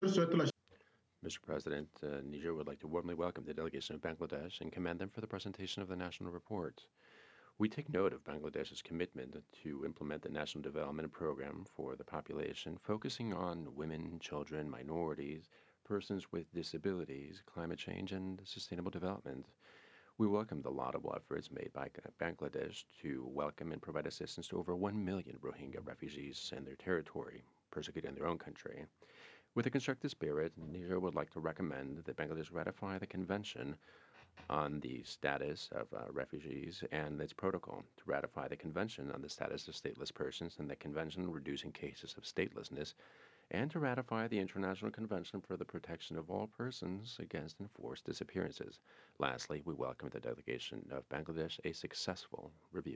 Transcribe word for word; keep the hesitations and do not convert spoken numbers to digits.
Mister President, uh, Niger would like to warmly welcome the delegation of Bangladesh and commend them for the presentation of the national report. We take note of Bangladesh's commitment to implement the National Development Program for the population, focusing on women, children, minorities, persons with disabilities, climate change, and sustainable development. We welcome the laudable efforts made by Bangladesh to welcome and provide assistance to over one million Rohingya refugees in their territory, persecuted in their own country. With a constructive spirit, Niger would like to recommend that Bangladesh ratify the Convention on the Status of uh, Refugees and its protocol, to ratify the Convention on the Status of Stateless Persons and the Convention reducing cases of statelessness, and to ratify the International Convention for the Protection of All Persons against Enforced Disappearances. Lastly, we welcome the delegation of Bangladesh a successful review.